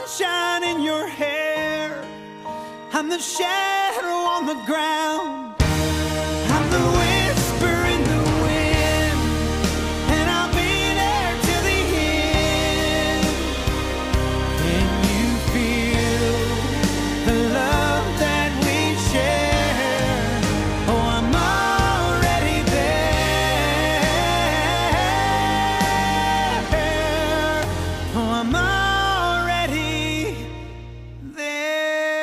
sunshine in your hair. I'm the shadow on the ground. I'm the whisper in the wind, and I'll be there till the end. Can you feel the love that we share? Oh, I'm already there. Oh, I'm already there.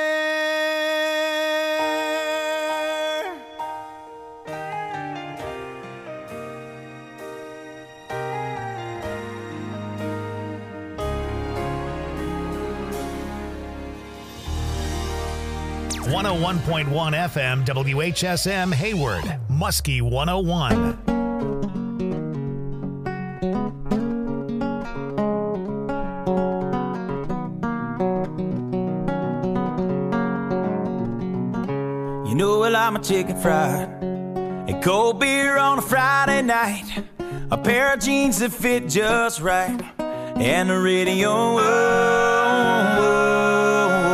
101.1 FM WHSM Hayward, Muskie 101. You know I like my chicken fried and cold beer on a Friday night, a pair of jeans that fit just right, and the radio. Oh, oh, oh.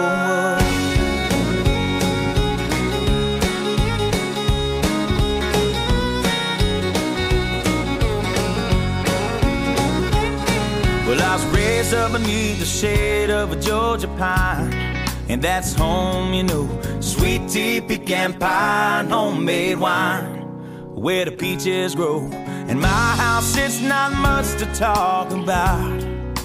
Well, I was raised up beneath the shade of a Georgia pine, and that's home, you know. Sweet tea, pecan pie, and homemade wine, where the peaches grow. In my house, it's not much to talk about,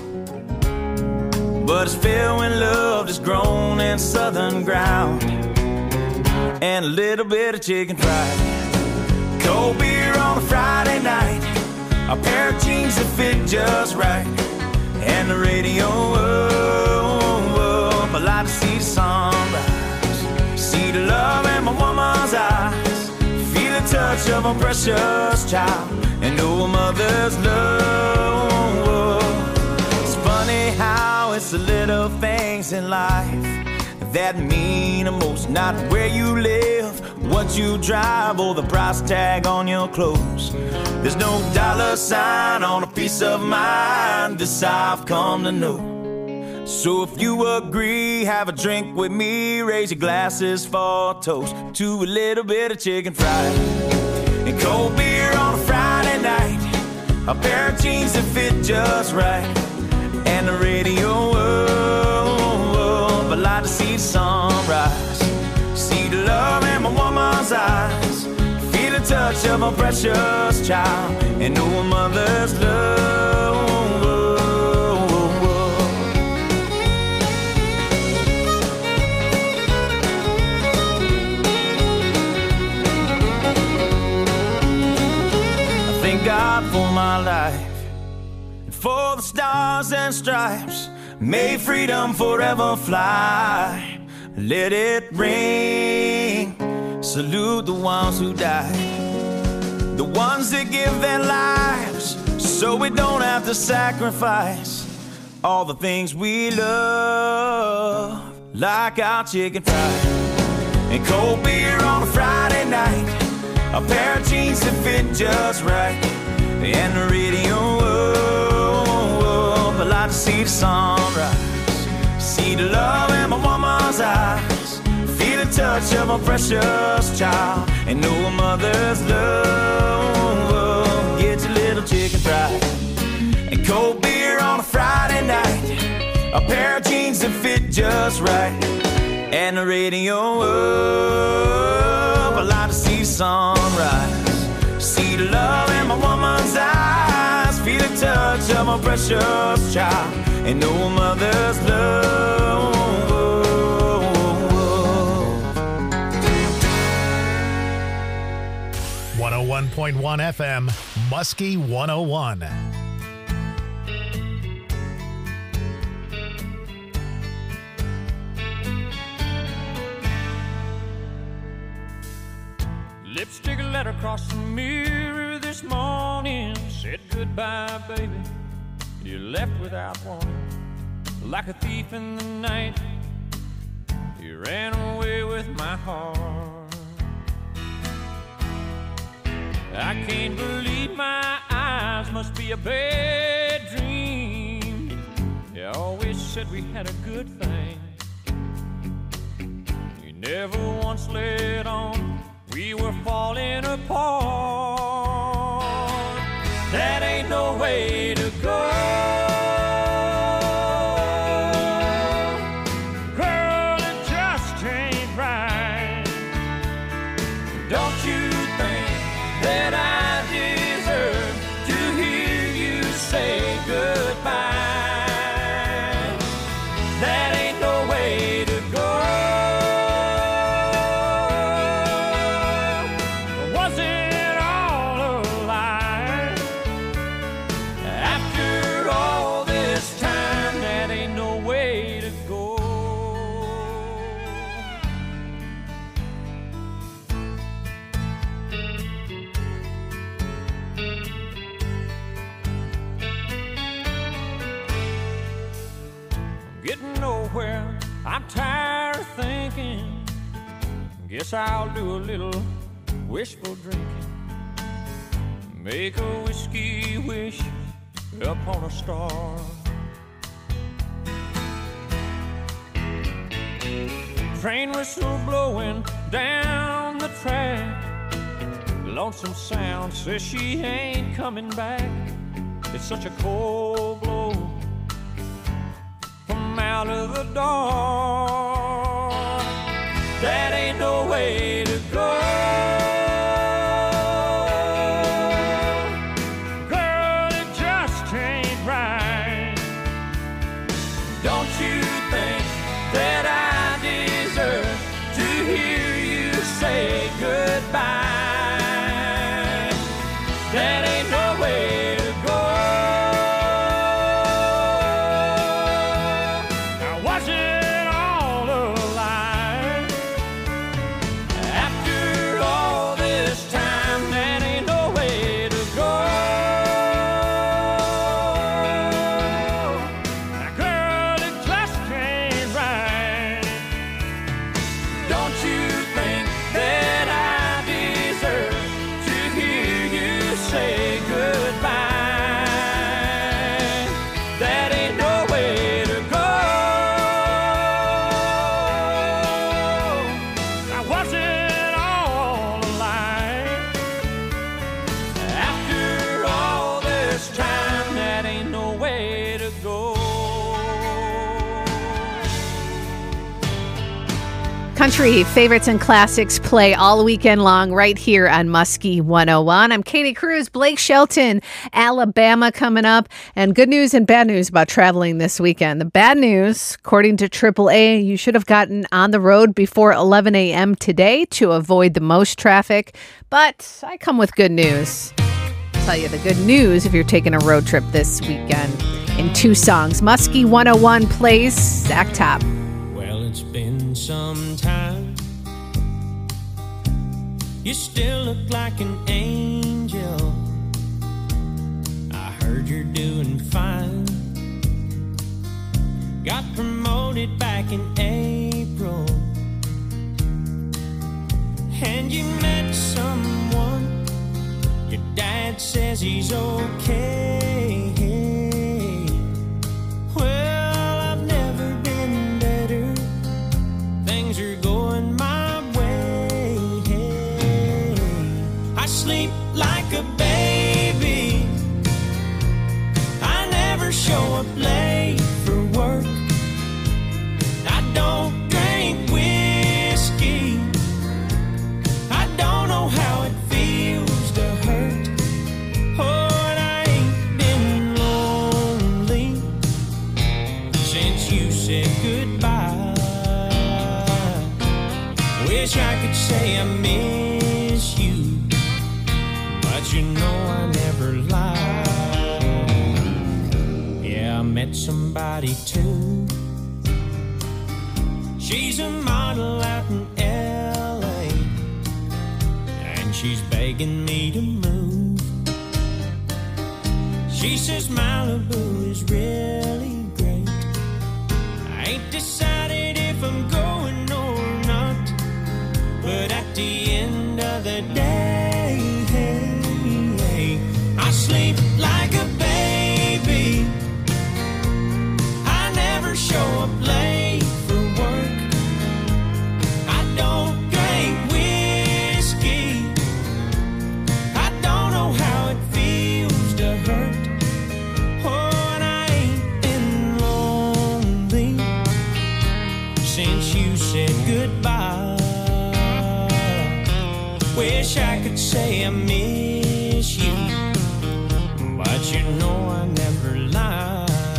but it's filled when love is grown in southern ground, and a little bit of chicken fried, cold beer on a Friday night, a pair of jeans that fit just right, and the radio. I like to see the sunrise, see the love in my woman's eyes, feel the touch of a precious child, and know a mother's love. It's funny how it's the little things in life that mean the most, not where you live, what you drive, or the price tag on your clothes. There's no dollar sign on a piece of mind, this I've come to know. So if you agree, have a drink with me, raise your glasses for a toast to a little bit of chicken fried and cold beer on a Friday night, a pair of jeans that fit just right, and the radio. I like to see the sunrise, see the love in my woman's eyes, feel the touch of a precious child, and know a mother's love. God for my life, and for the stars and stripes, may freedom forever fly. Let it ring, salute the ones who died, the ones that give their lives so we don't have to sacrifice all the things we love, like our chicken fried and cold beer on a Friday night, a pair of jeans that fit just right, and the radio. I like to see the sunrise, see the love in my woman's eyes, feel the touch of a precious child, and know a mother's love. Get your little chicken fried and cold beer on a Friday night, a pair of jeans that fit just right, and the radio. I like to see the sunrise, see the love in my woman's eyes, feel the touch of a precious child, and know a mother's love. 101.1 FM, Muskie 101. Lipstick letter across the mirror this morning, said goodbye, baby. You left without warning, like a thief in the night. You ran away with my heart. I can't believe my eyes, must be a bad dream. You always said we had a good thing. You never once let on we were falling apart. That ain't no way to go. Girl, it just ain't right. Don't you think that I deserve to hear you say goodbye? That ain't no way to go. Was it all a lie? After all this time, that ain't no way to go. Getting nowhere, I'm tired of thinking. Guess I'll do a little wishful drinking. Make a whiskey wish upon a star. Train whistle blowing down the track. Lonesome Sound says she ain't coming back. It's such a cold blow from out of the dark. That ain't no way to go. Girl, it just ain't right. Don't you think that I deserve to hear you say goodbye? That ain't no way to go. Now was it all a lie? After all this time, that ain't no way to go. Now girl, it just ain't right. Don't you think that I deserve to hear you say goodbye? That ain't no way to go. Now was it all a lie? After all this time, that ain't no way to go. Country favorites and classics play all weekend long right here on Muskie 101. I'm Katie Cruz. Blake Shelton, Alabama coming up. And good news and bad news about traveling this weekend. The bad news, according to AAA, you should have gotten on the road before 11 a.m. today to avoid the most traffic. But I come with good news. I'll tell you the good news if you're taking a road trip this weekend. In two songs, Muskie 101 plays Zach Top. Well, it's been some time. You still look like an angel. I heard you're doing fine. Got promoted back in April. And you met someone. Your dad says he's okay. Well, I've never been better. Things are going my way. I sleep like a baby. I never show up late for work. I don't drink whiskey. I don't know how it feels to hurt. Oh, and I ain't been lonely since you said goodbye. Wish I could say I miss you, but you know I never lie. Yeah, I met somebody too. She's a model out in LA, and she's begging me to move. She says Malibu is really great. I ain't decided if I'm going or not, but at the end of the day, I sleep like a baby. I never since you said goodbye. Wish I could say I miss you, but you know I never lie.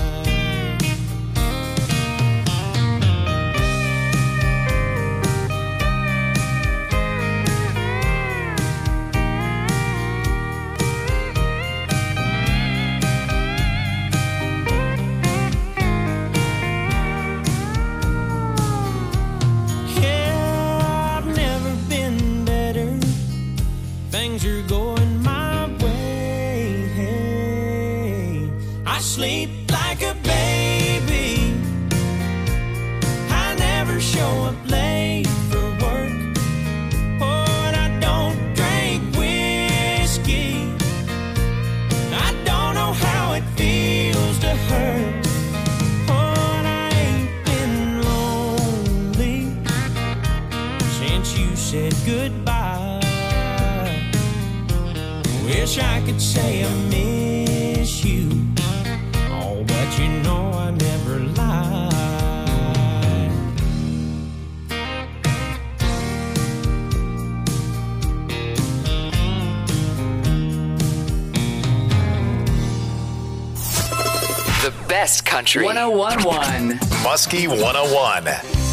Things are going my way. Hey, I sleep like a baby. I never show up late for work. But I don't drink whiskey. I don't know how it feels to hurt. But I ain't been lonely since you said goodbye. Wish I could say I miss you, oh, but you know I never lied. The best country. 101.1 Muskie 101.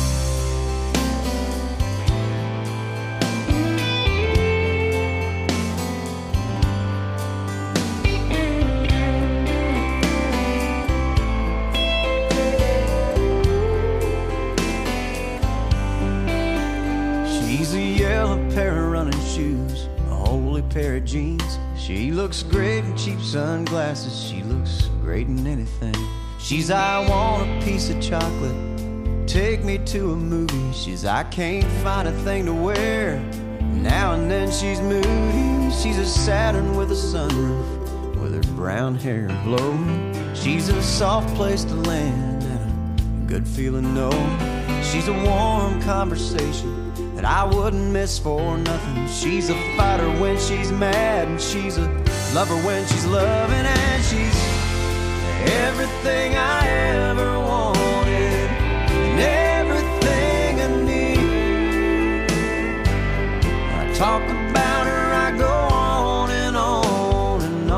Pair of jeans. She looks great in cheap sunglasses. She looks great in anything. She's I want a piece of chocolate, take me to a movie. She's I can't find a thing to wear. Now and then she's moody. She's a Saturn with a sunroof, with her brown hair blowing. She's a soft place to land and a good feeling no. She's a warm conversation that I wouldn't miss for nothing. She's a fighter when she's mad, and she's a lover when she's loving, and she's everything I ever wanted and everything I need. I talk about her, I go on and on and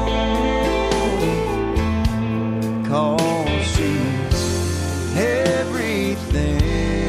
on, 'cause she's everything.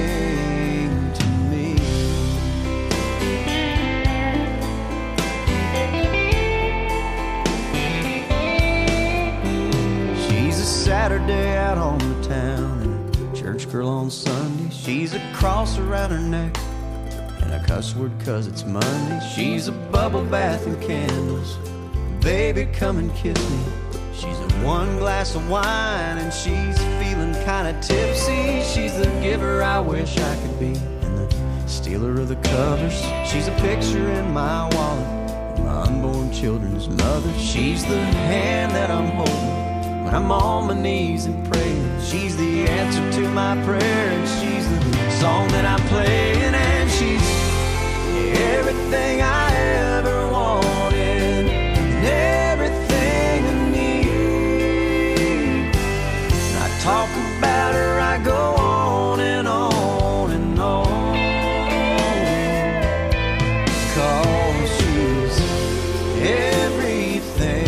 Saturday out on the town and a church girl on Sunday. She's a cross around her neck and a cuss word 'cause it's Monday. She's a bubble bath and candles. Baby, come and kiss me. She's a one glass of wine and she's feeling kinda tipsy. She's the giver I wish I could be and the stealer of the covers. She's a picture in my wallet, my unborn children's mother. She's the hand that I'm holding when I'm on my knees and praying. She's the answer to my prayer, and she's the song that I'm playing, and she's everything I ever wanted and everything I need. And I talk about her, I go on and on and on, 'cause she's everything.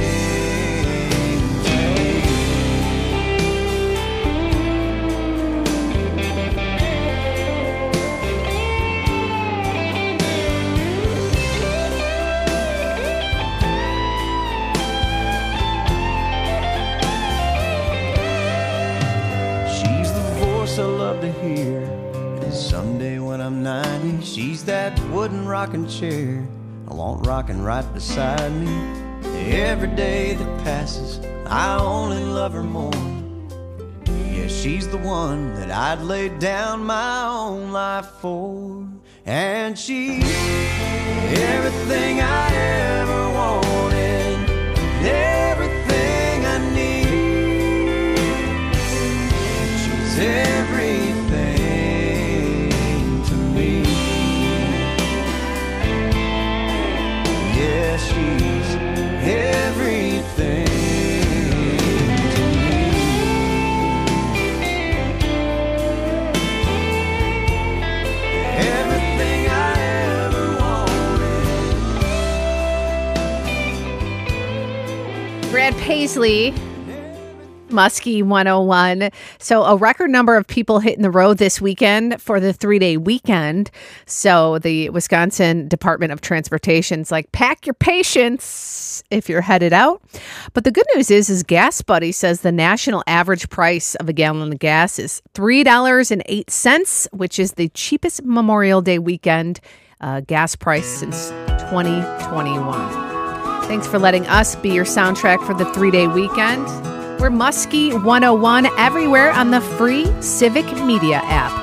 I love to hear, and someday when I'm 90, she's that wooden rocking chair I want rocking right beside me. Every day that passes, I only love her more. Yeah, she's the one that I'd lay down my own life for, and she's everything I ever wanted, everything I need. She's everything to me. Yeah, she's everything. Paisley, Muskie 101. So a record number of people hitting the road this weekend for the 3-day weekend. So the Wisconsin Department of Transportation's like, pack your patience if you're headed out. But the good news is Gas Buddy says the national average price of a gallon of gas is $3.08, which is the cheapest Memorial Day weekend gas price since 2021. Thanks for letting us be your soundtrack for the 3-day weekend. We're Muskie 101 everywhere on the free Civic Media app.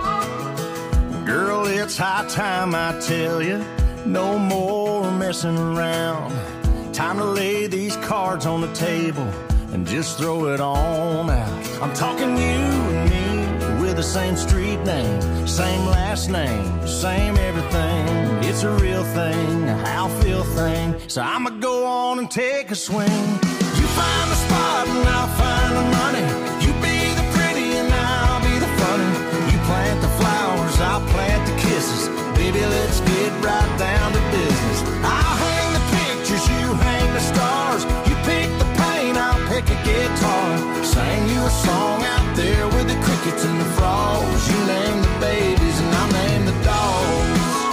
Girl, it's high time I tell you, no more messing around. Time to lay these cards on the table and just throw it on out. I'm talking you and me with the same street name, same last name, same everything. It's a real thing, a how feel thing. So I'ma go on and take a swing. You find the spot and I'll find the money. You be the pretty and I'll be the funny. You plant the flowers, I'll plant the kisses. Baby, let's get right down to business. I'll hang the pictures, you hang the stars. You pick the paint, I'll pick a guitar. Sing you a song out there with the crickets and the frogs. You name the babies and I'll name the dogs.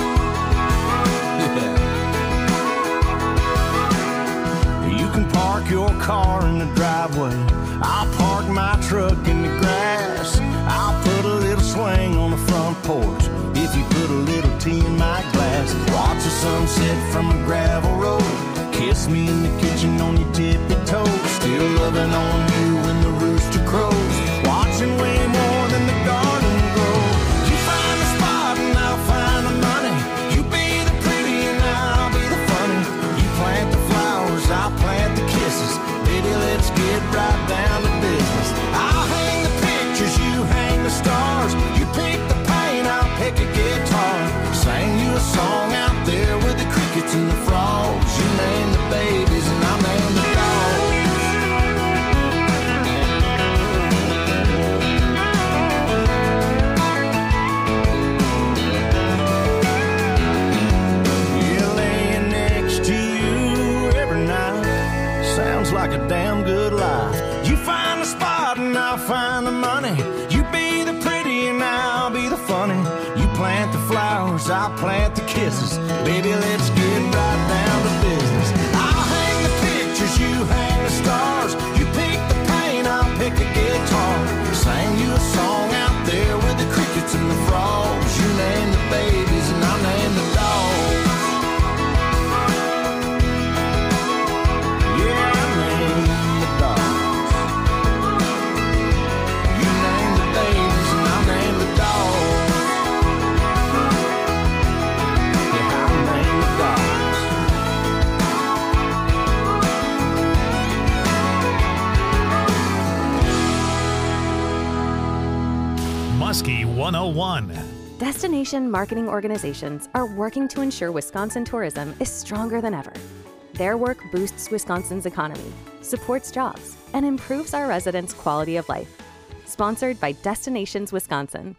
You can park your car in the driveway. I'll park my truck in the grass. I'll put a little swing on the front porch if you put a little tea in my glass. Watch the sunset from a gravel road. Kiss me in the kitchen on your tippy toes. Still loving on you when the rooster crows. Watching way more than the garden grow. You find the spot and I'll find the money. You be the pretty and I'll be the funny. You plant the flowers, I'll plant the kisses. Baby, let's get right down to business. I'll hang the pictures, you hang the stars. You pick the paint, I'll pick a guitar. Sing you a song out there with the crickets and the frogs. You name the babies and I'll name the dogs. Yeah, laying next to you every night sounds like a damn good life. You find the spot and I'll find the money. You be the pretty and I'll be the funny. You plant the flowers, I'll plant the kisses. Baby, let's get right down to business. I'll hang the pictures, you hang the stars. You pick the paint, I'll pick a guitar. Sing you a song out there with the crickets and the frogs. You name the babies and I'll name the dogs. Yeah, I name the dogs. You name the babies and I'll name the dogs. Yeah, I'll name the dogs. Muskie 101. Destination marketing organizations are working to ensure Wisconsin tourism is stronger than ever. Their work boosts Wisconsin's economy, supports jobs, and improves our residents' quality of life. Sponsored by Destinations Wisconsin.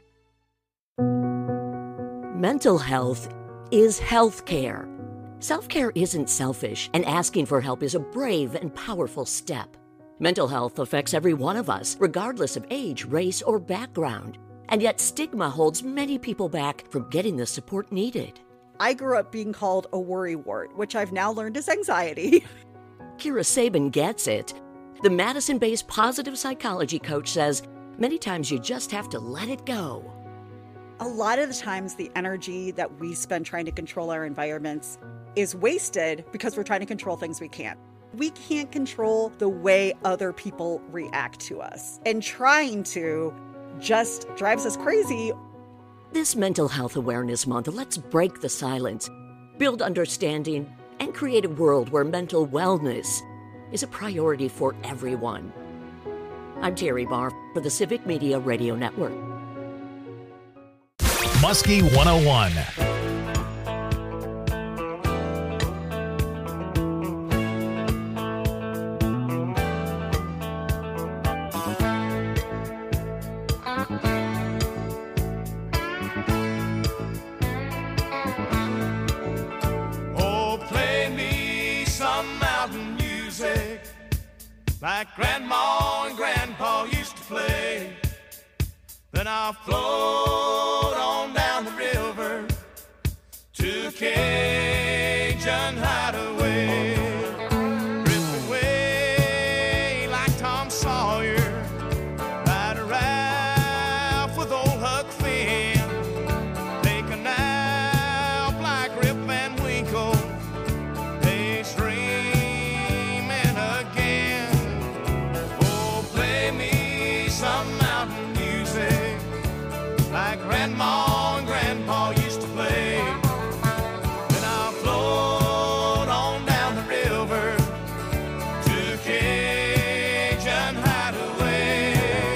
Mental health is health care. Self-care isn't selfish, and asking for help is a brave and powerful step. Mental health affects every one of us, regardless of age, race, or background. And yet stigma holds many people back from getting the support needed. I grew up being called a worrywart, which I've now learned is anxiety. Kira Sabin gets it. The Madison-based positive psychology coach says many times you just have to let it go. A lot of the times the energy that we spend trying to control our environments is wasted because we're trying to control things we can't. We can't control the way other people react to us. And trying to just drives us crazy. This Mental Health Awareness Month, let's break the silence, build understanding, and create a world where mental wellness is a priority for everyone. I'm Terry Barr for the Civic Media Radio Network. Muskie 101. Oh, play me some mountain music. like Grandma and Grandpa used to play. Then I'll float on down the river to a Cajun hideaway. Drift away like Tom Sawyer, ride a Ralph with old Huck Finn. Take a nap like Rip Van Winkle, daydreaming again. Oh, play me some mountain music like Grandma and Grandpa used to play. Then I'll float on down the river to Cajun hideaway.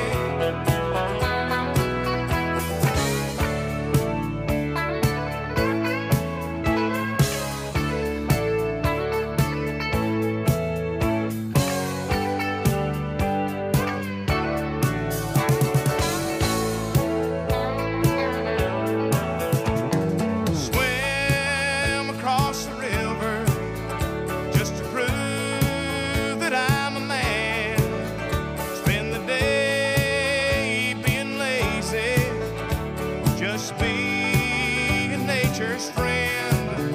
Swim across the river just to prove that I'm a man. Spend the day being lazy, just being nature's friend.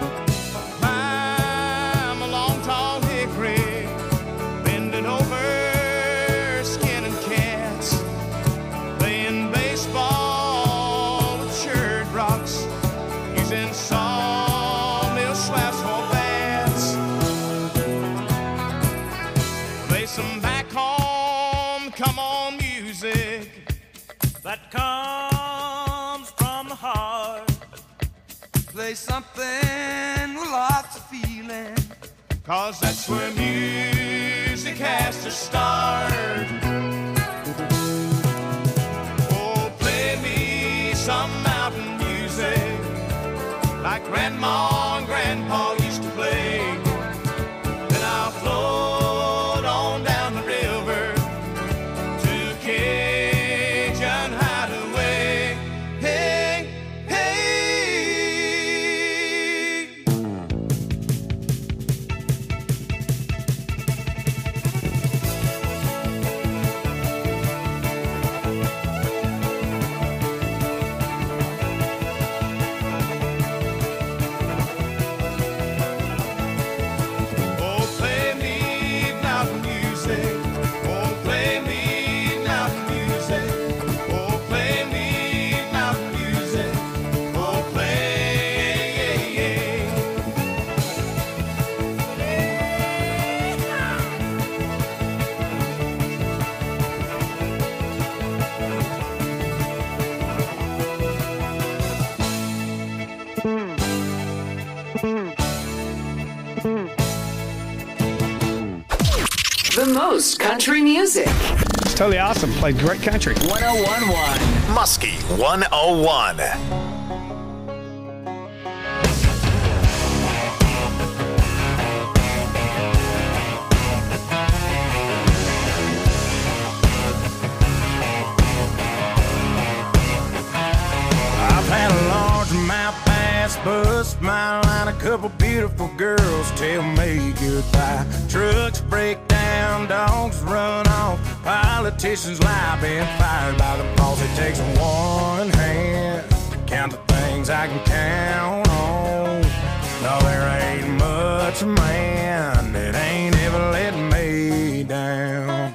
Climb a long tall hickory, bending over, skinning cats, playing baseball with shirred rocks, using sawmill slaps for bats. Play some back home, come on music that comes from the heart. Play something with lots of feeling, 'cause that's where music has to start. Oh, play me some mountain music like Grandma and Grandpa used to play. Then I'll float on down the river to Cajun hideaway. Hey, hey. Oh, play me mountain music. Oh, play me mountain music. Oh, play me mountain music. Oh, The most country music. It's totally awesome. Played great country. 1011. Muskie 101. I've had a largemouth bass bust my line, a couple beautiful girls tell me goodbye. Trucks break down, dogs run off, politicians lie, been fired by the boss. It takes one hand to count the things I can count on. No, there ain't much man that ain't ever let me down.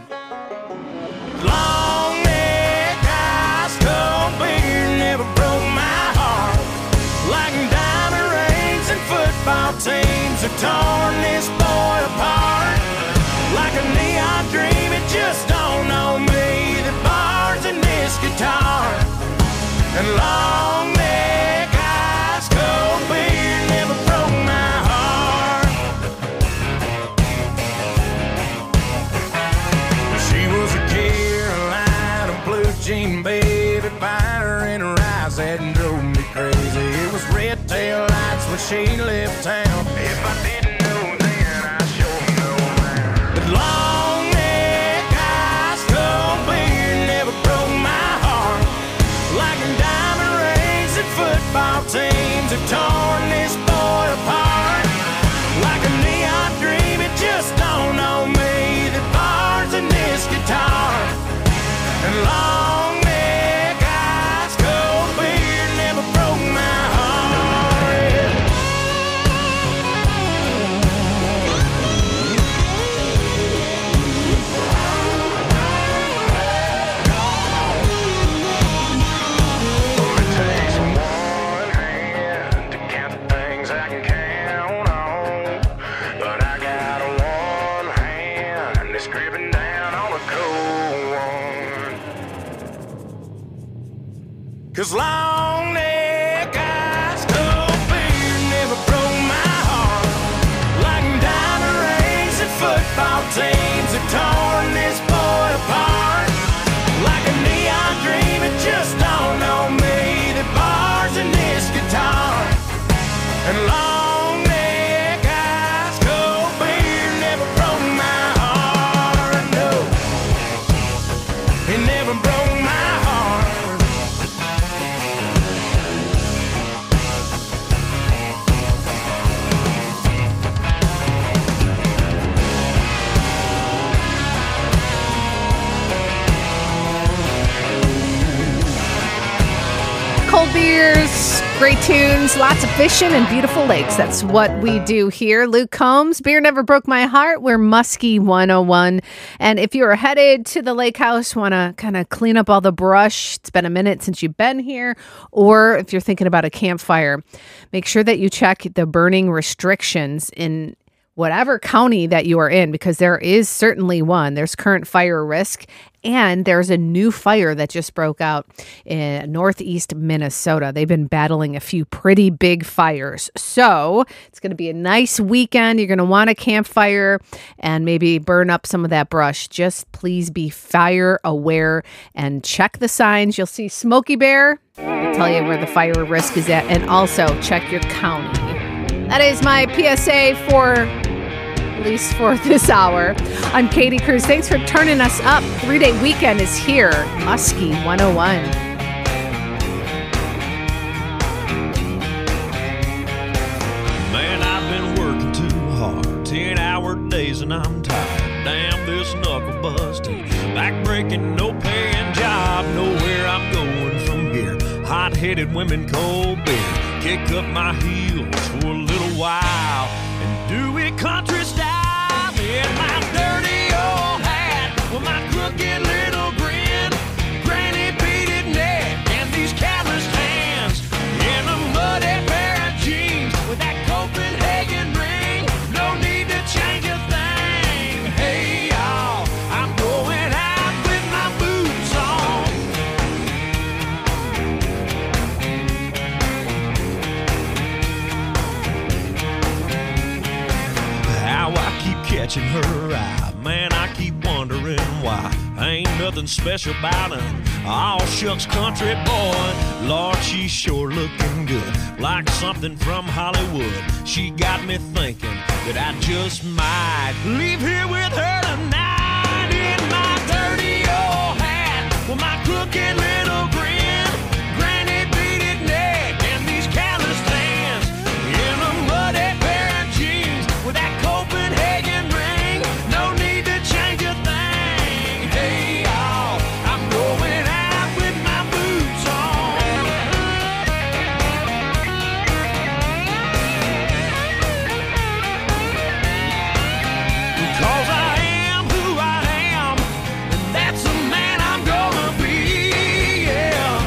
Long neck, ice cold beer never broke my heart. Like diamond rings and football teams have torn this boy apart. Like a neon dream, it just don't know me. The bars and this guitar and long neck, ice cold beer never broke my heart. She was a Carolina blue jean baby, fire in her eyes that drove me crazy. It was red tail lights when she left town. If I didn't know then, I sure know now. But long neck, ice cold beer never broke my heart. Like diamond rings and football teams have torn this boy apart. Like a neon dream, it just don't know me. The bar 'cause long neck ice cold beer never broke my heart. Like diamond rings and football teams have torn this boy apart. Like a neon dream, it just dawned on me that bars in this guitar and long neck ice cold beer never broke my heart. No, it never broke my heart. Cold beers, great tunes, lots of fishing and beautiful lakes. That's what we do here. Luke Combs, Beer Never Broke My Heart. We're Muskie 101. And if you're headed to the lake house, want to kind of clean up all the brush, it's been a minute since you've been here, or if you're thinking about a campfire, make sure that you check the burning restrictions in whatever county that you are in, because there is certainly one. There's current fire risk, and there's a new fire that just broke out in northeast Minnesota. They've been battling a few pretty big fires. So it's going to be a nice weekend. You're going to want a campfire and maybe burn up some of that brush. Just please be fire aware and check the signs. You'll see Smokey Bear. I'll tell you where the fire risk is at, and also check your county. That is my PSA for, at least for this hour. I'm Katie Cruz. Thanks for turning us up. 3-day weekend is here. Muskie 101. Man, I've been working too hard, 10-hour days and I'm tired. Damn this knuckle busting, back breaking, no paying job. Nowhere I'm going from here. Hot-headed women, cold beer. Kick up my heels for a little while and do it country style in my dirty old hat with my crooked little grin, granny beaded neck and these calloused hands, in a muddy pair of jeans with that Copenhagen ring. No need to change a thing. Hey y'all, I'm going out with my boots on. How I keep catching her eye, man, I keep wondering why. Ain't nothing special about him, all shucks country boy. Lord, she's sure looking good, like something from Hollywood. She got me thinking that I just might leave here with her tonight. In my dirty old hat with my crooked little grin, granny beaded neck and these calloused hands, in a muddy pair of jeans with that Copenhagen ring. No need to change a thing. Hey y'all, I'm going out with my boots on. 'Cause I am who I am, and that's the man I'm gonna be, yeah.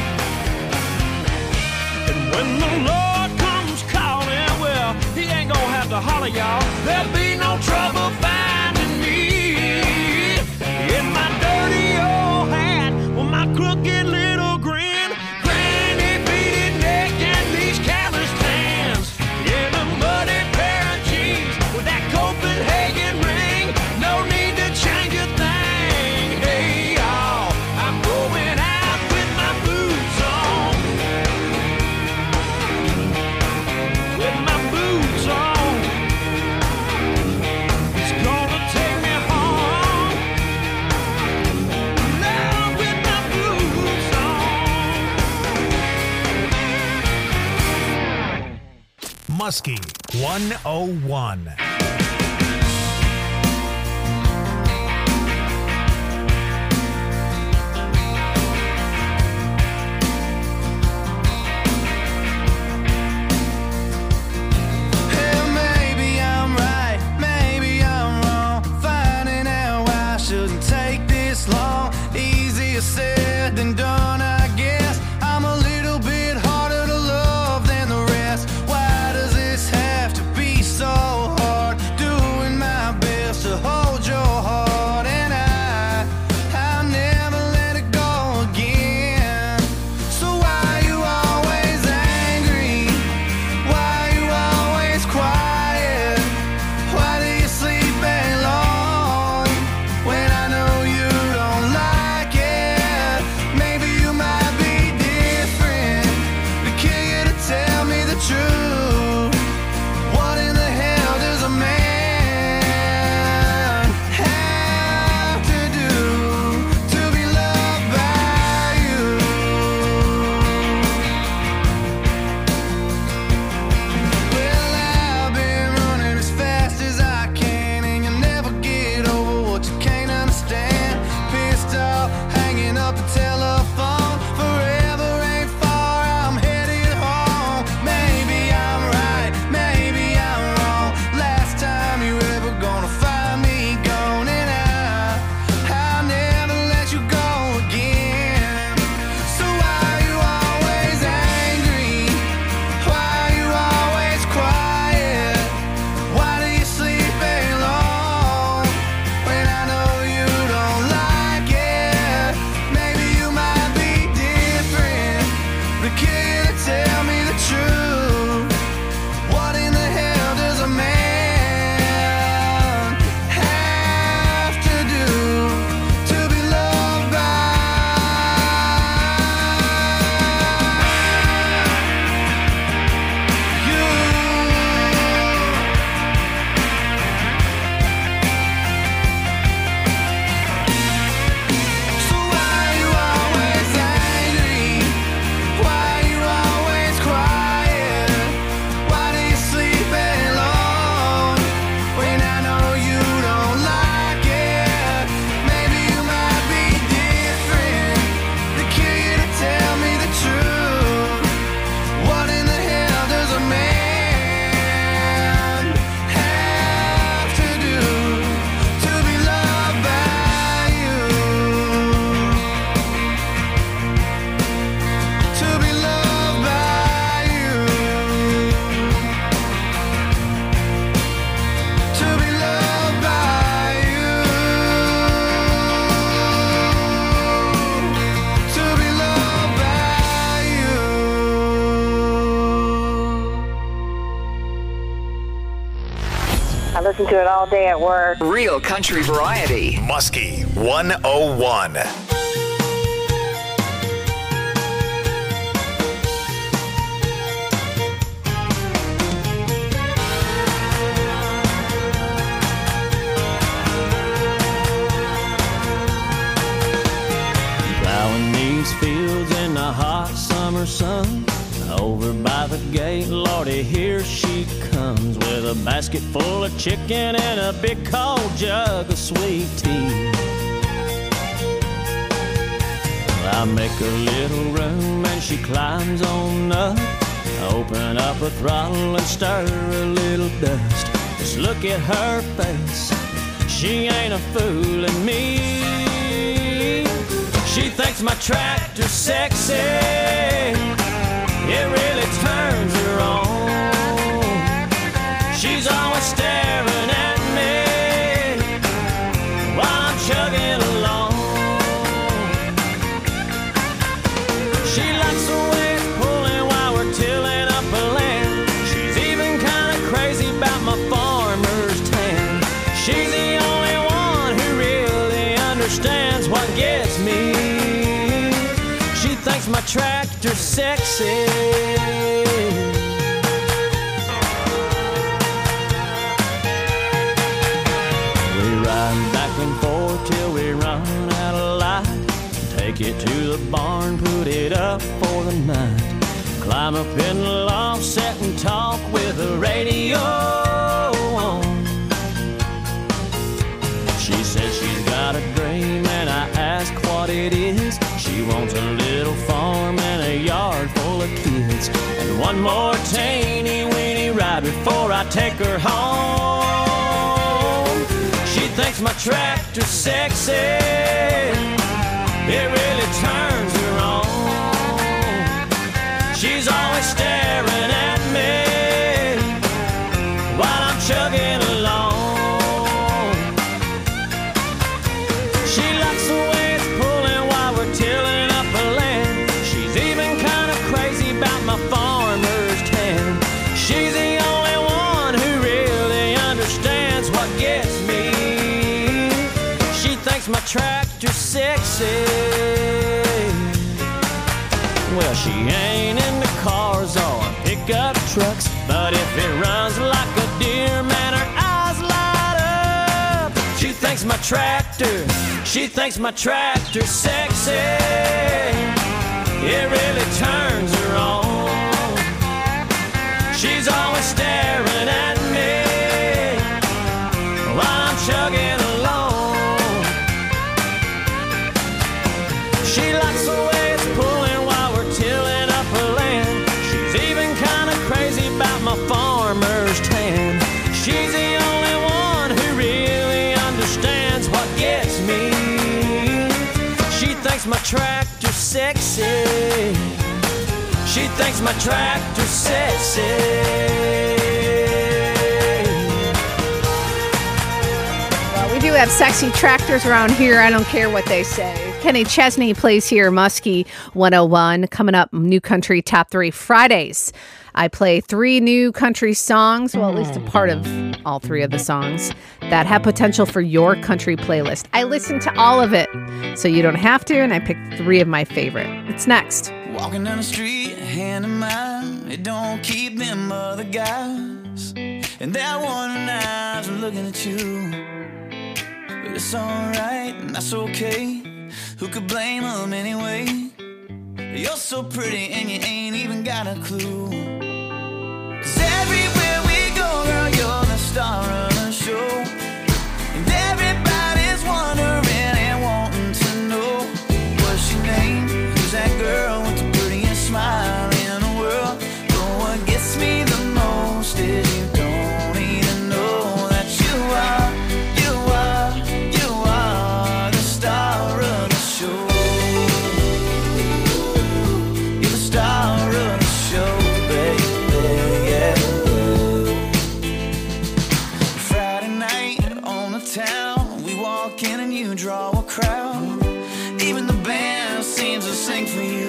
And when the Lord comes calling, well, he ain't gonna have to holler, y'all. There'll be no trouble finding me in my dirty old hat with my crooked little grin, granny beaded neck and these calloused hands, in a muddy pair of jeans with that Copenhagen ring. No need to change a thing. Hey y'all, I'm going out with my boots on. With my boots on. It's gonna take me home. Now with my boots on. Muskie 101. Hell, maybe I'm right, maybe I'm wrong. Finding out why I shouldn't take this long. Easier said than done, I guess. I'm a little bit harder to love than the rest. Why does this have to be so hard? kill you to tell me the truth. What in the hell does a man have to do to be loved by you? So why are you always angry? Why are you always quiet? Why do you sleep alone when I know you don't like it? Maybe you might be different. They kill you to tell me the truth. What in the hell does a man have to do to be loved by you? To be loved by you. To be loved by you. To be loved by you. I listen to it all day at work. Real country variety. Muskie 101. Plowing these fields in the hot summer sun. Over by the gate, Lordy, here she comes with a basket full of chicken and a big cold jug of sweet tea. I make a little room and she climbs on up. Open up a throttle and stir a little dust. Just look at her face, she ain't a fooling me. She thinks my tractor's sexy, it really turns her on. She's always staring at me while I'm chugging along. She likes the way it's pulling while we're tilling up a land. She's even kind of crazy about my farmer's tan. She's the only one who really understands what gets me. She thinks my tractor's sexy. We ride back and forth till we run out of light. Take it to the barn, put it up for the night. Climb up in the loft, sit and talk with the radio on. She says she's got a dream and I ask what it is. She wants a little farm and a yard full of kids, and one more teeny weeny ride before I take her home. She thinks my tractor's sexy, it really turns her on. She's always staring at me while I'm chugging along. She likes the way it's pulling while we're tilling up a land. She's even kind of crazy about my farmer's tan. She's the only one who really understands what gets me. She thinks my tractor's sexy. Well, she ain't into cars or pickup trucks, but if it runs like a deer, man, her eyes light up. She thinks my tractor's sexy, it really turns her on. She's always staring at me while I'm chugging along. She likes the way it's pulling while we're tilling up a land. She's even kind of crazy about my farmer's tan. She's the only one who really understands what gets me. She thinks my tractor's sexy. She thinks my tractor's sexy. Well, we do have sexy tractors around here. I don't care what they say. Kenny Chesney plays here, Muskie 101. Coming up, New Country Top 3 Fridays. I play 3 new country songs, well, at least a part of all 3 of the songs that have potential for your country playlist. I listen to all of it, so you don't have to, and I picked 3 of my favorite. It's next. Walking down the street, hand in mine, it don't keep them other guys. And they're wondering eyes are looking at you. But it's alright, and that's okay. Who could blame them anyway? You're so pretty and you ain't even got a clue. 'Cause everywhere we go, girl, you're the star of the show. And everybody's wondering and wanting to know, what's your name? Who's that girl with the prettiest smile in the world? But what gets me the most is you don't even know that you are the star of the show. You're the star of the show, baby, yeah. Friday night on the town, we walk in and you draw a crowd. Even the band seems to sing for you.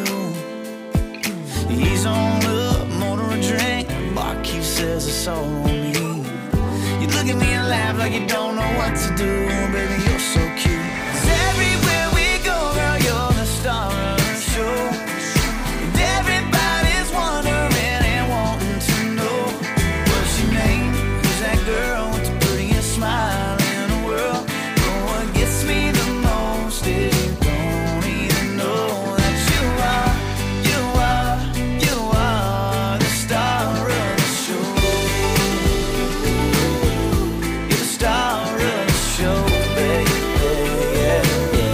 He's on up, motor a drink, barkeep says it's all on me. You look at me and laugh like you don't know what to do, baby, you're so cute. 'Cause everywhere we go, girl, you're the star of the show. And everybody's wondering and wanting to know, what's your name? Who's that girl with the prettiest smile in the world? But what gets me the most is you don't even know that you are the star of the show. You're the star of the show, baby, yeah,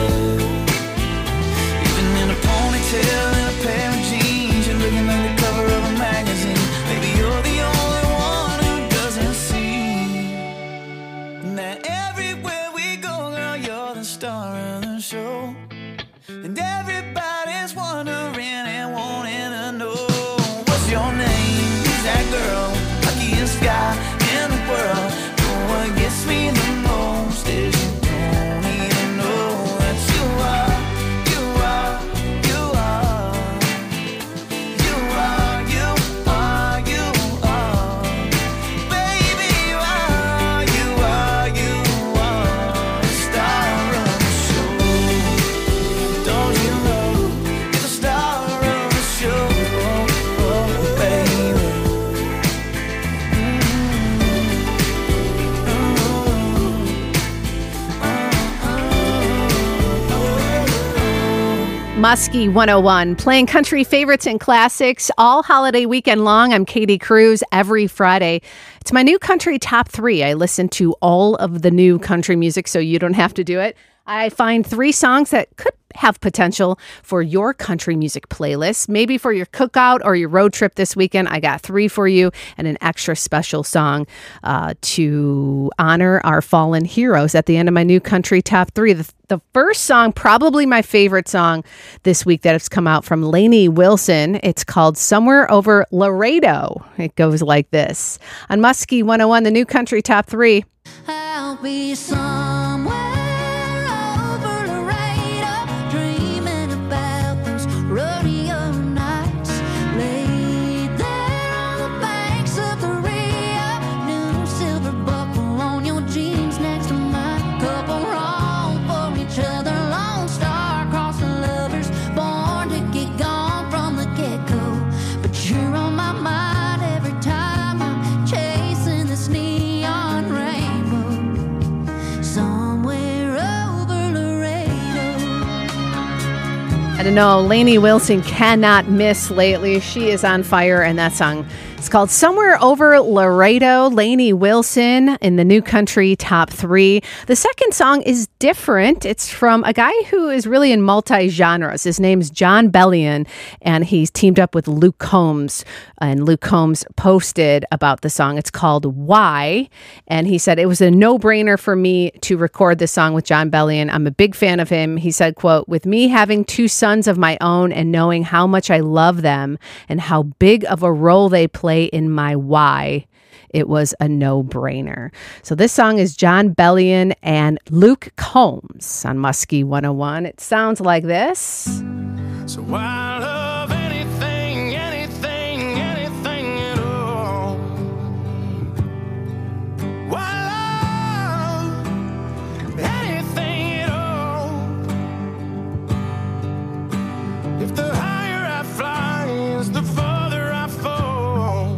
yeah. Even in a ponytail and a pair of jeans, you're looking like the cover of a magazine. Baby, you're the only one who doesn't see that everywhere we go, girl, you're the star of the show. And everybody's wondering and wanting to know, what's your name? Who's that girl? Luckiest guy in the world. But what gets me the most is you don't even know that you are baby, you are the star of the show. Don't you know you're the star of the show, baby? Muskie 101, playing country favorites and classics all holiday weekend long. I'm Katie Cruz every Friday. It's my new country top 3. I listen to all of the new country music so you don't have to do it. I find 3 songs that could have potential for your country music playlist. Maybe for your cookout or your road trip this weekend. I got 3 for you and an extra special song to honor our fallen heroes at the end of my new country top 3. The first song, probably my favorite song this week that has come out, from Lainey Wilson. It's called Somewhere Over Laredo. It goes like this. On Muskie 101, the new country top 3. I'll be somewhere over Laredo, dreaming about those rodeo nights. Laid there on the banks of the Rio, new silver buckle on your jeans next to mine. Couple wrong for each other, lone star crossing lovers, born to get gone from the get-go. But you're on my mind every time I'm chasing this neon rainbow. Somewhere over Laredo. I don't know, Lainey Wilson cannot miss lately. She is on fire, and that song is called Somewhere Over Laredo. Lainey Wilson in the new country top 3. The second song is different. It's from a guy who is really in multi-genres. His name's Jon Bellion, and he's teamed up with Luke Combs. And Luke Combs posted about the song. It's called Why. And he said, it was a no-brainer for me to record this song with Jon Bellion. I'm a big fan of him. He said, quote, with me having 2 sons of my own and knowing how much I love them and how big of a role they play play in my Y. It was a no-brainer. So this song is Jon Bellion and Luke Combs on Muskie 101. It sounds like this. So I love anything, anything, anything at all. I love anything at all. If the higher I fly is the farther I fall.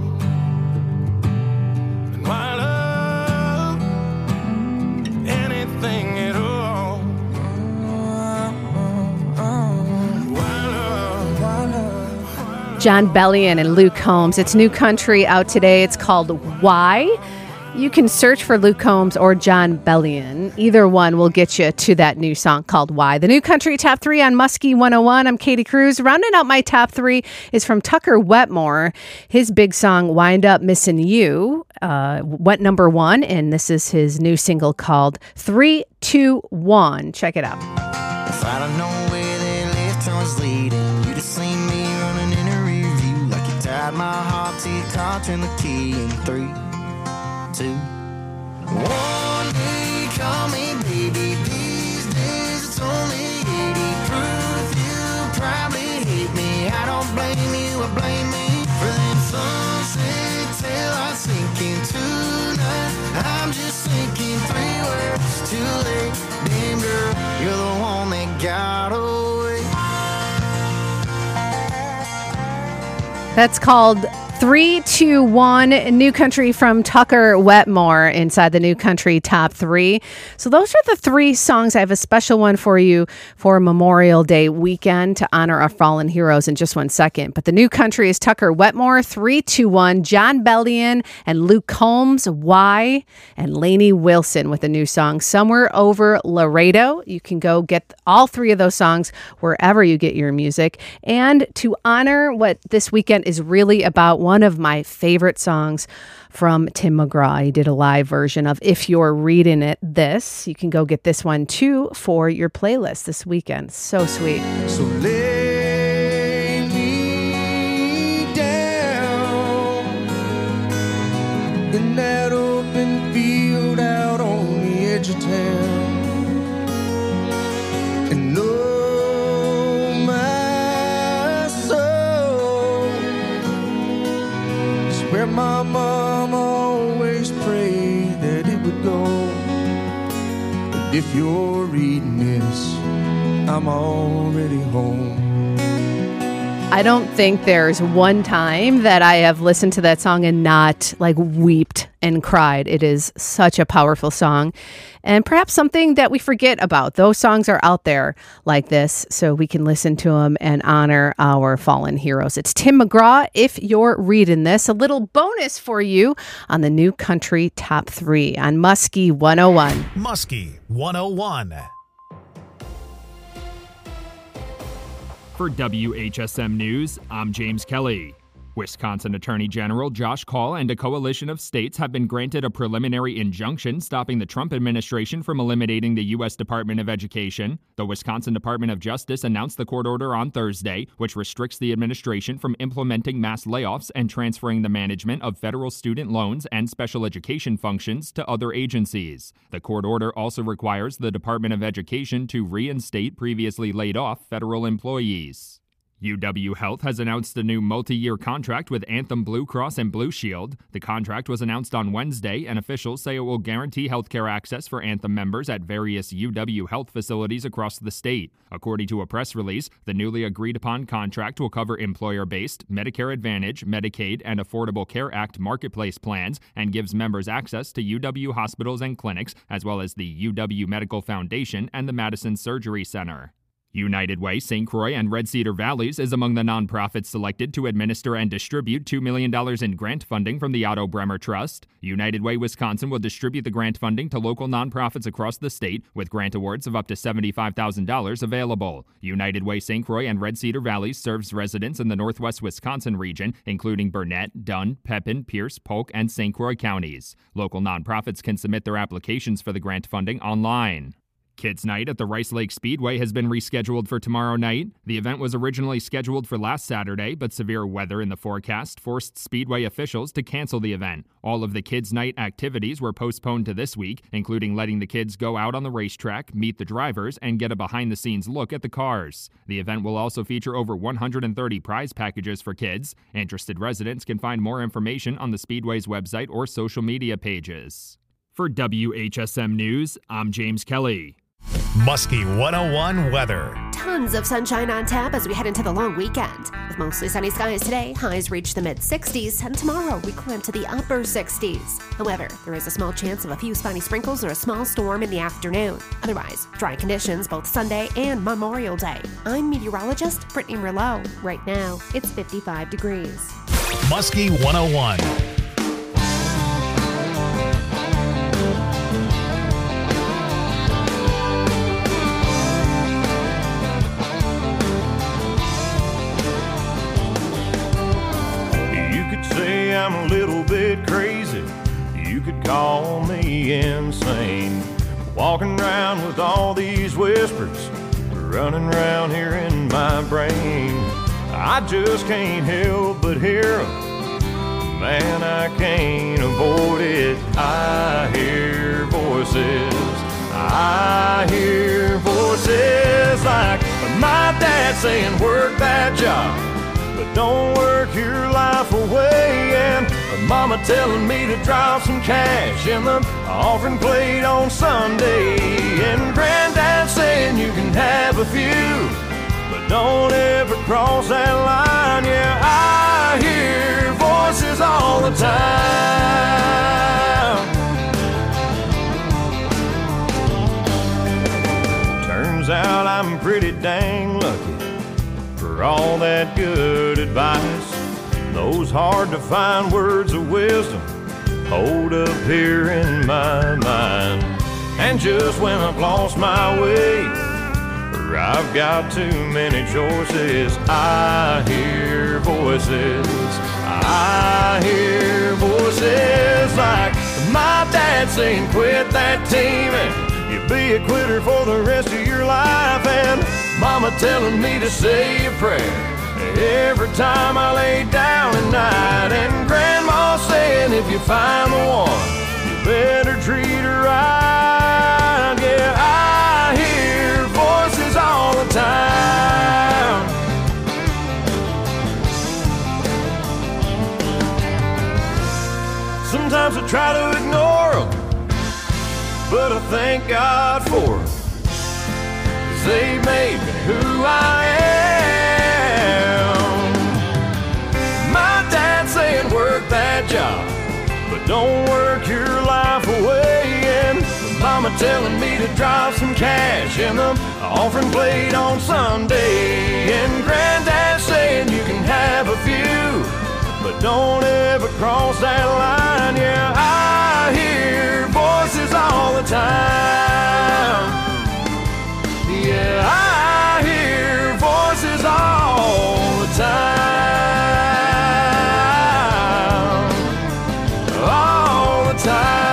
And I love anything at all. Jon Bellion and Luke Combs. It's new country out today. It's called Why. You can search for Luke Combs or Jon Bellion. Either one will get you to that new song called Why. The new country top 3 on Muskie 101. I'm Katie Cruz. Rounding out my top 3 is from Tucker Wetmore. His big song, Wind Up Missin' You, went number 1, and this is his new single called 3, 2, 1. Check it out. If I'd have known where that left turn was leading, you'd have seen me running in a rear view like you tied my heart to your car, turn the key in 3, 2, 1. Day, call me baby. These days it's only 80 proof. You probably hate me. I don't blame you, I blame me for them sunset till I sink in tonight. I'm just sinking 3 words too late. Damn girl, you're the one that got away. That's called 3, 2, 1, new country from Tucker Wetmore inside the new country top 3. So those are the 3 songs. I have a special one for you for Memorial Day weekend to honor our fallen heroes in just 1 second. But the new country is Tucker Wetmore, 3, 2, 1, Jon Bellion and Luke Combs, Why, and Lainey Wilson with a new song, Somewhere Over Laredo. You can go get all 3 of those songs wherever you get your music. And to honor what this weekend is really about, one of my favorite songs from Tim McGraw. He did a live version of If You're Reading It This. You can go get this one too for your playlist this weekend. So sweet. So lay me down in that open field out on the edge of town. And oh, my soul, where my mom always prayed that it would go. But if you're reading this, I'm already home. I don't think there's one time that I have listened to that song and not like wept and cried. It is such a powerful song, and perhaps something that we forget about. Those songs are out there like this, so we can listen to them and honor our fallen heroes. It's Tim McGraw, If You're Reading This. A little bonus for you on the new country top 3 on Muskie 101. Muskie 101. For WHSM News, I'm James Kelly. Wisconsin Attorney General Josh Kaul and a coalition of states have been granted a preliminary injunction stopping the Trump administration from eliminating the U.S. Department of Education. The Wisconsin Department of Justice announced the court order on Thursday, which restricts the administration from implementing mass layoffs and transferring the management of federal student loans and special education functions to other agencies. The court order also requires the Department of Education to reinstate previously laid off federal employees. UW Health has announced a new multi-year contract with Anthem Blue Cross and Blue Shield. The contract was announced on Wednesday, and officials say it will guarantee healthcare access for Anthem members at various UW Health facilities across the state. According to a press release, the newly agreed-upon contract will cover employer-based, Medicare Advantage, Medicaid, and Affordable Care Act marketplace plans and gives members access to UW hospitals and clinics, as well as the UW Medical Foundation and the Madison Surgery Center. United Way, St. Croix, and Red Cedar Valleys is among the nonprofits selected to administer and distribute $2 million in grant funding from the Otto Bremer Trust. United Way Wisconsin will distribute the grant funding to local nonprofits across the state, with grant awards of up to $75,000 available. United Way St. Croix and Red Cedar Valleys serves residents in the northwest Wisconsin region, including Burnett, Dunn, Pepin, Pierce, Polk, and St. Croix counties. Local nonprofits can submit their applications for the grant funding online. Kids Night at the Rice Lake Speedway has been rescheduled for tomorrow night. The event was originally scheduled for last Saturday, but severe weather in the forecast forced Speedway officials to cancel the event. All of the Kids Night activities were postponed to this week, including letting the kids go out on the racetrack, meet the drivers, and get a behind-the-scenes look at the cars. The event will also feature over 130 prize packages for kids. Interested residents can find more information on the Speedway's website or social media pages. For WHSM News, I'm James Kelly. Muskie 101 weather. Tons of sunshine on tap as we head into the long weekend. With mostly sunny skies today, highs reach the mid-60s, and tomorrow we climb to the upper 60s. However, there is a small chance of a few spotty sprinkles or a small storm in the afternoon. Otherwise, dry conditions both Sunday and Memorial Day. I'm meteorologist Brittany Merlot. Right now, it's 55 degrees. Muskie 101. I'm a little bit crazy, you could call me insane. Walking around with all these whispers running around here in my brain. I just can't help but hear them, man, I can't avoid it. I hear voices like my dad saying work that job, but don't work your life away. And mama telling me to drop some cash in the offering plate on Sunday. And granddad saying you can have a few, but don't ever cross that line. Yeah, I hear voices all the time. Turns out I'm pretty dang lucky for all that good advice. Those hard to find words of wisdom hold up here in my mind. And just when I've lost my way, or I've got too many choices, I hear voices. I hear voices like my dad saying quit that team and you'll be a quitter for the rest of your life. And mama telling me to say a prayer every time I lay down at night. And grandma saying if you find the one, you better treat her right. Yeah, I hear voices all the time. Sometimes I try to ignore them, but I thank God for them, 'cause they made me who I am. My dad saying work that job, but don't work your life away. And mama telling me to drop some cash in the offering plate on Sunday. And granddad saying you can have a few, but don't ever cross that line. Yeah, I hear voices all the time. Yeah, I hear voices all the time. All the time.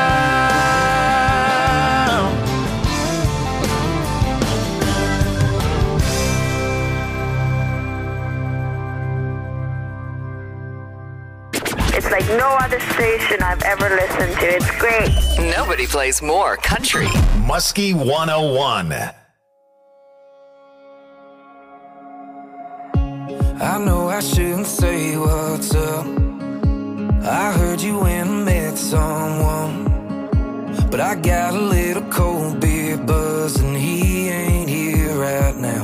It's like no other station I've ever listened to. It's great. Nobody plays more country. Muskie 101. I know I shouldn't say what's up. I heard you went and met someone, but I got a little cold beer buzz and he ain't here right now.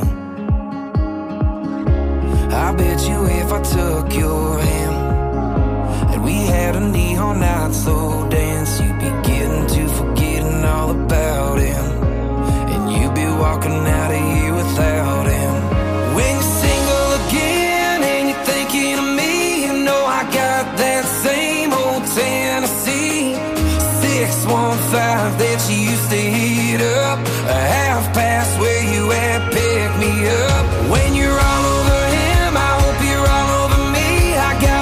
I bet you if I took your hand and we had a neon night slow dance, you'd be getting to forgetting all about him, and you'd be walking out of here without him. When you're single again and you're thinking of me, you know I got that same old Tennessee 615 that you used to heat up, a half past where you at, pick me up. When you're all over him, I hope you're all over me. I got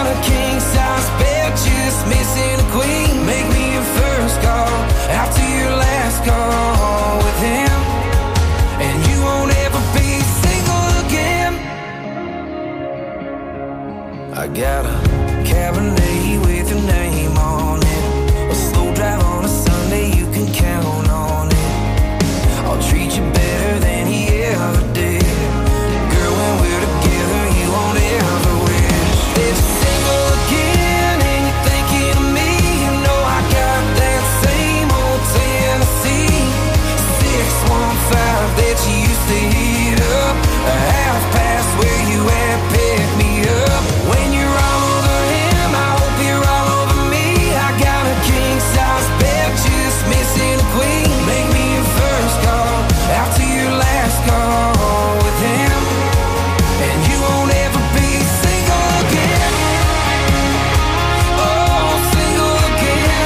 Got a Cabernet with your name on it. A slow drive on a Sunday, you can count on it. I'll treat you better than he ever did. Girl, when we're together, you won't ever wish that you're single again and you're thinking of me. You know I got that same old Tennessee 615 that you used to heat up. A half past where you at, pick me up. When you're all over him, I hope you're all over me. I got a king size bed, just missing a queen. Make me your first call after your last call with him, and you won't ever be single again. Oh, single again.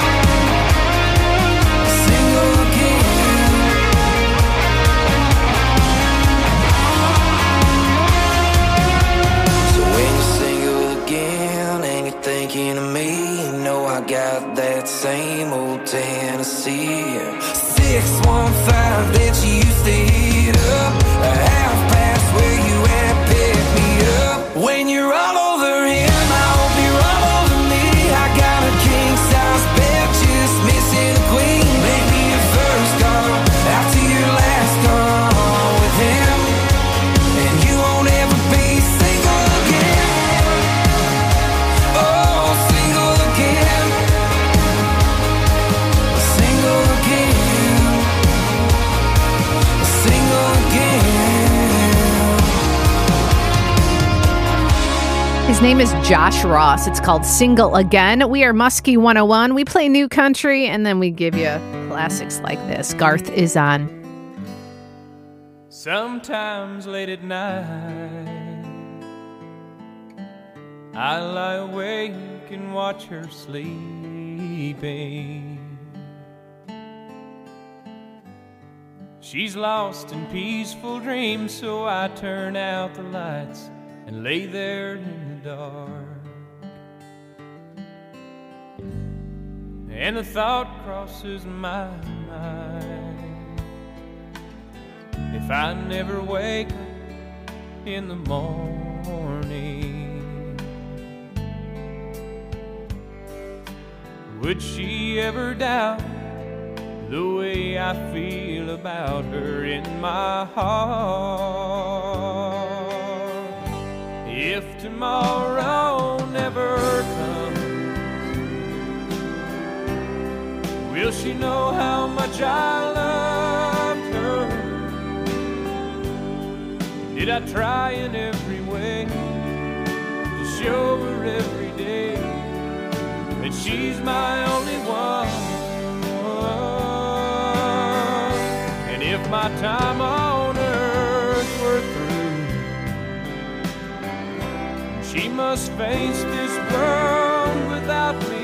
Single again. So when you're single again and you're thinking of me, you know I got that same old Tennessee 615 that you used to heat up. A half past where you at, pick me up. When you're all over him, I hope you're all over me. I got a king size bed, just missing a queen. Make me your first call after your last call with him, and you won't ever be single again. Oh, single again. Single again. Single again. His name is Josh Ross. It's called Single Again. We are Muskie 101. We play new country, and then we give you classics like this. Garth is on. Sometimes late at night, I lie awake and watch her sleeping. She's lost in peaceful dreams, so I turn out the lights and lay there in the dark. And the thought crosses my mind, if I never wake up in the morning, would she ever doubt the way I feel about her in my heart? If tomorrow never comes, will she know how much I loved her? Did I try in every way to show her every day that she's my only one? And if my time on earth were through, she must face this world without me,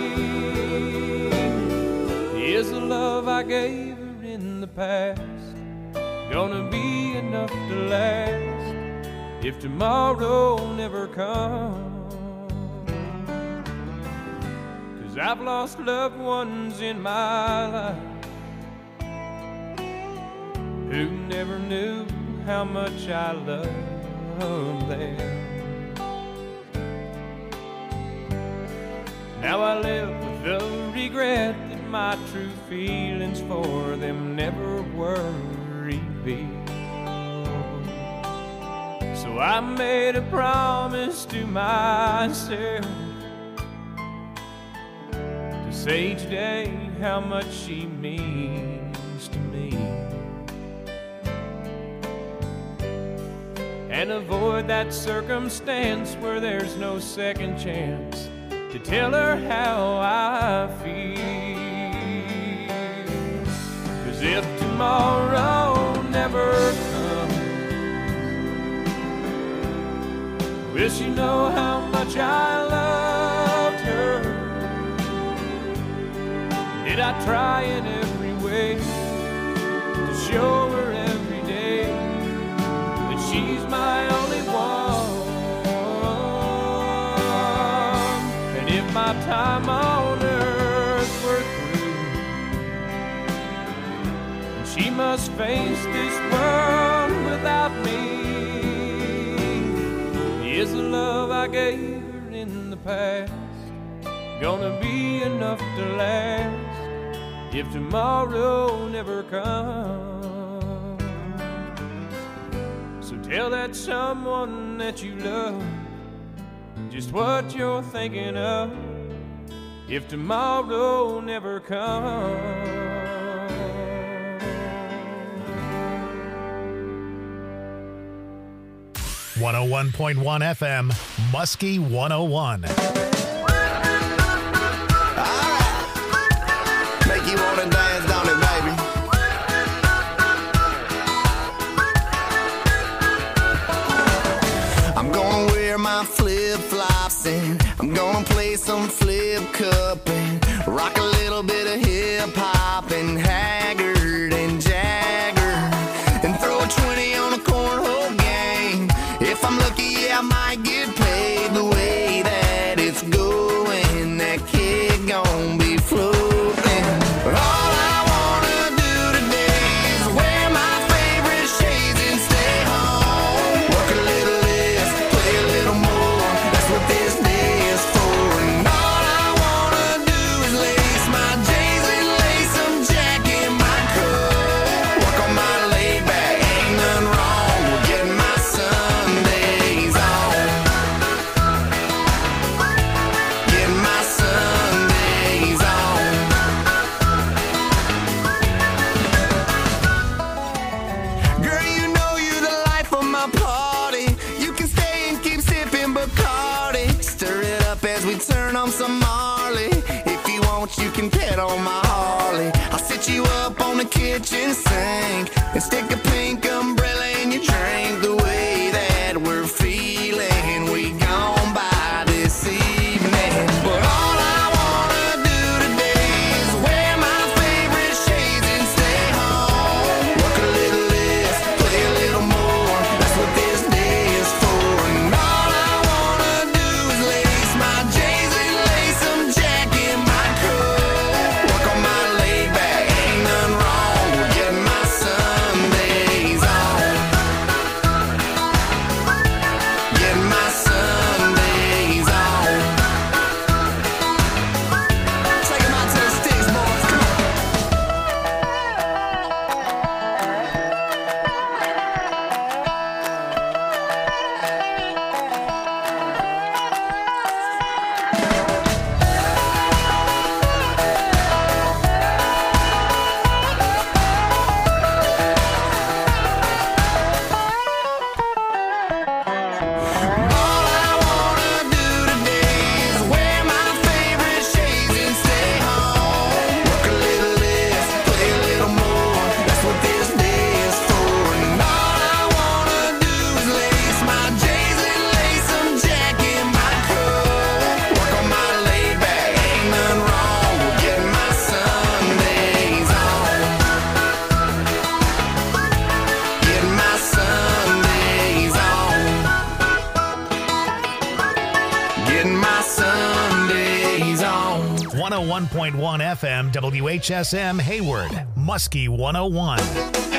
is the love I gave her in the past gonna be enough to last if tomorrow never comes? 'Cause I've lost loved ones in my life who never knew how much I loved them. Now I live with the regret that my true feelings for them never were revealed. So I made a promise to myself to say each day how much she means to me, and avoid that circumstance where there's no second chance to tell her how I feel. 'Cause if tomorrow never comes, will she know how much I loved her? Did I try in every way to show her every day that she's my only one? And if my time on earth were through, she must face this world without me, is the love I gave her in the past gonna be enough to last if tomorrow never comes. So tell that someone that you love just what you're thinking of if tomorrow never comes. 101.1 FM, Muskie 101. Make you wanna dance, don't it, baby? I'm gonna wear my flip-flops and I'm gonna play some flip cup and rock a little bit of hip-hop and Haggard and Jagger and throw a 20 on a cornhole game. If I'm lucky, yeah, I might get paid the way that it's going. That kid gon' be floating. All I wanna do today is wear my favorite shades and stay home. Work a little less, play a little more. That's what this day is for. And all I wanna do is lace my J's and lace some Jack in my coat. Work on my laid back, ain't nothing wrong with getting my Sundays on. Getting my Sundays on. Girl, you know you the life of my party. You can stay and keep sipping Bacardi. Stir it up as we turn on some Marley. If you want, you can pet on my Harley. I'll sit you up on the kitchen sink and stick a pink umbrella in your drink. The way that we're feeling, we gone by this evening. But all I wanna do today is wear my favorite shades and stay home. Work a little less, play a little more. That's what this day is for. And all I wanna do is lace my J's and lace some Jack in my coat. Work on my laid back, ain't nothing wrong with getting my Sundays on. Getting my Sundays on. Take 'em out to the sticks, boys. Come on. All I wanna do today is wear my favorite shades and stay home. Work a little less, play a little more. That's what this day is for. And all I wanna do is lace my J's and lace some Jack in my coat. Work on my laid back, ain't nothing wrong with getting my Sundays on. Getting my Sundays on. Getting my Sundays on. 101.1 FM, WHSM Hayward, Muskie 101.